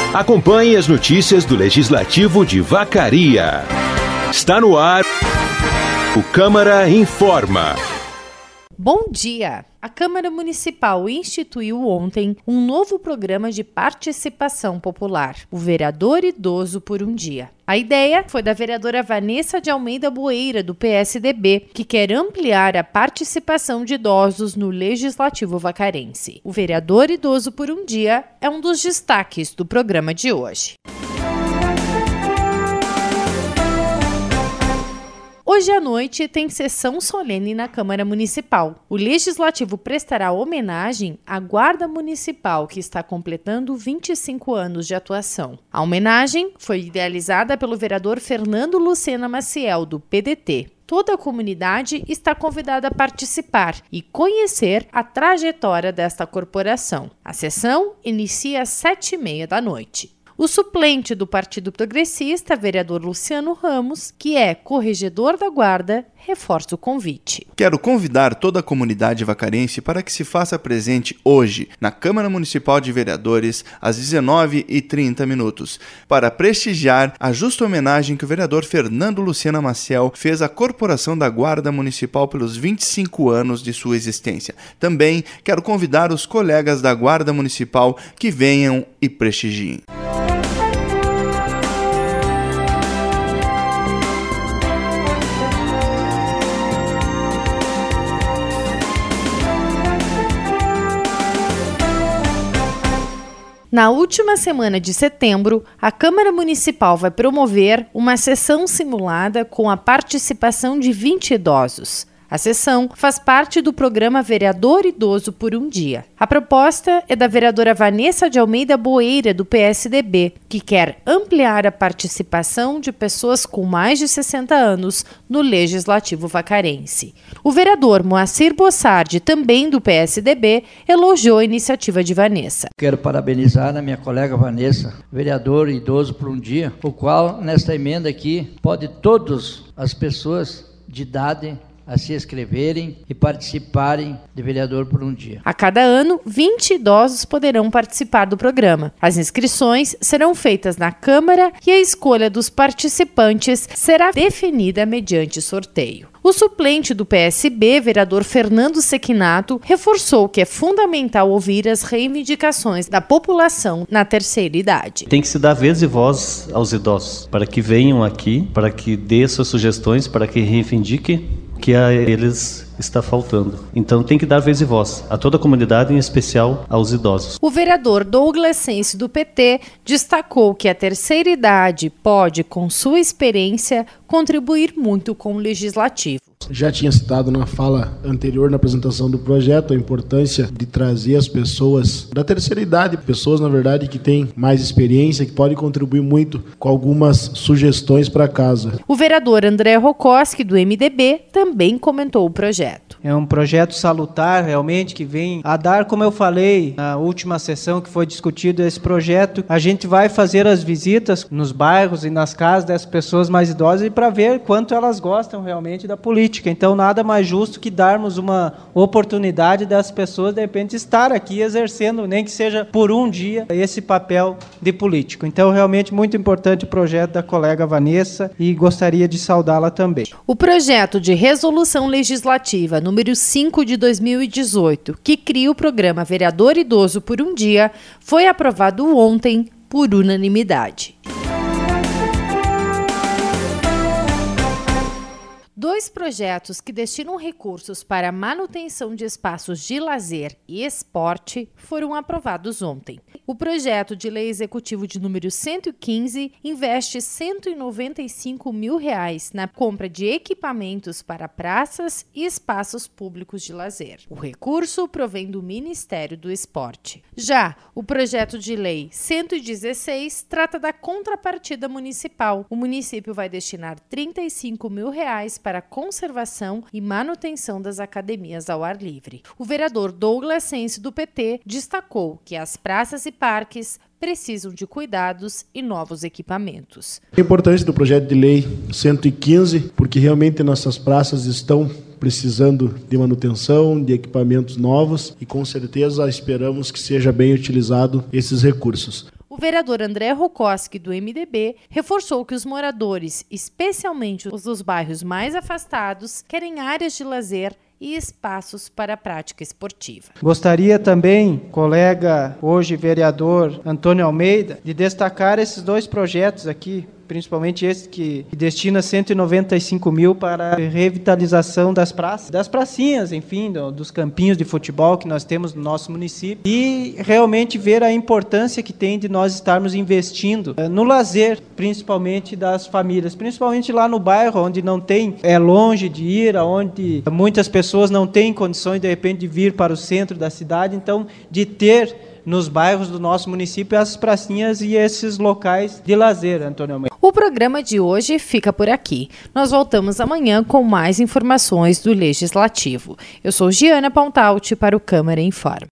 Acompanhe as notícias do Legislativo de Vacaria. Está no ar o Câmara Informa. Bom dia! A Câmara Municipal instituiu ontem um novo programa de participação popular, o Vereador Idoso por um Dia. A ideia foi da vereadora Vanessa de Almeida Boeira, do PSDB, que quer ampliar a participação de idosos no Legislativo vacarense. O Vereador Idoso por um Dia é um dos destaques do programa de hoje. Hoje à noite tem sessão solene na Câmara Municipal. O Legislativo prestará homenagem à Guarda Municipal, que está completando 25 anos de atuação. A homenagem foi idealizada pelo vereador Fernando Lucena Maciel, do PDT. Toda a comunidade está convidada a participar e conhecer a trajetória desta corporação. A sessão inicia às 7h30 da noite. O suplente do Partido Progressista, vereador Luciano Ramos, que é corregedor da Guarda, reforça o convite. Quero convidar toda a comunidade vacarense para que se faça presente hoje, na Câmara Municipal de Vereadores, às 19h30, para prestigiar a justa homenagem que o vereador Fernando Lucena Maciel fez à Corporação da Guarda Municipal pelos 25 anos de sua existência. Também quero convidar os colegas da Guarda Municipal que venham e prestigiem. Na última semana de setembro, a Câmara Municipal vai promover uma sessão simulada com a participação de 20 idosos. A sessão faz parte do programa Vereador Idoso por um Dia. A proposta é da vereadora Vanessa de Almeida Boeira, do PSDB, que quer ampliar a participação de pessoas com mais de 60 anos no Legislativo vacarense. O vereador Moacir Bossardi, também do PSDB, elogiou a iniciativa de Vanessa. Quero parabenizar a minha colega Vanessa, vereador Idoso por um Dia, o qual, nesta emenda aqui, pode todas as pessoas de idade a se inscreverem e participarem de Vereador por um Dia. A cada ano, 20 idosos poderão participar do programa. As inscrições serão feitas na Câmara e a escolha dos participantes será definida mediante sorteio. O suplente do PSB, vereador Fernando Sequinato, reforçou que é fundamental ouvir as reivindicações da população na terceira idade. Tem que se dar vez e voz aos idosos, para que venham aqui, para que dê suas sugestões, para que reivindiquem que a eles está faltando. Então tem que dar vez e voz a toda a comunidade, em especial aos idosos. O vereador Douglas Sense, do PT, destacou que a terceira idade pode, com sua experiência, contribuir muito com o legislativo. Já tinha citado na fala anterior, na apresentação do projeto, a importância de trazer as pessoas da terceira idade, pessoas, na verdade, que têm mais experiência, que podem contribuir muito com algumas sugestões para casa. O vereador André Rokoski, do MDB, também comentou o projeto. É um projeto salutar, realmente, que vem a dar, como eu falei na última sessão que foi discutido esse projeto, a gente vai fazer as visitas nos bairros e nas casas das pessoas mais idosas e para ver quanto elas gostam realmente da política. Então, nada mais justo que darmos uma oportunidade das pessoas, de repente, estar aqui exercendo, nem que seja por um dia, esse papel de político. Então, realmente, muito importante o projeto da colega Vanessa e gostaria de saudá-la também. O projeto de resolução legislativa número 5 de 2018, que cria o programa Vereador Idoso por um Dia, foi aprovado ontem por unanimidade. 2 projetos que destinam recursos para a manutenção de espaços de lazer e esporte foram aprovados ontem. O projeto de lei executivo de número 115 investe R$ 195 mil na compra de equipamentos para praças e espaços públicos de lazer. O recurso provém do Ministério do Esporte. Já o projeto de lei 116 trata da contrapartida municipal. O município vai destinar R$ 35 mil para a conservação e manutenção das academias ao ar livre. O vereador Douglas Sense, do PT, destacou que as praças e parques precisam de cuidados e novos equipamentos. A importância do projeto de lei 115, porque realmente nossas praças estão precisando de manutenção, de equipamentos novos e com certeza esperamos que seja bem utilizado esses recursos. O O vereador André Rokoski, do MDB, reforçou que os moradores, especialmente os dos bairros mais afastados, querem áreas de lazer e espaços para a prática esportiva. Gostaria também, colega, hoje vereador Antônio Almeida, de destacar esses 2 projetos aqui, principalmente esse que destina 195 mil para a revitalização das praças, das pracinhas, enfim, dos campinhos de futebol que nós temos no nosso município, e realmente ver a importância que tem de nós estarmos investindo no lazer, principalmente das famílias, principalmente lá no bairro, onde não tem, é longe de ir, onde muitas pessoas não têm condições, de repente, de vir para o centro da cidade, então, de ter nos bairros do nosso município essas pracinhas e esses locais de lazer, Antônio Almeida. O programa de hoje fica por aqui. Nós voltamos amanhã com mais informações do Legislativo. Eu sou Giana Pontalti para o Câmara Informa.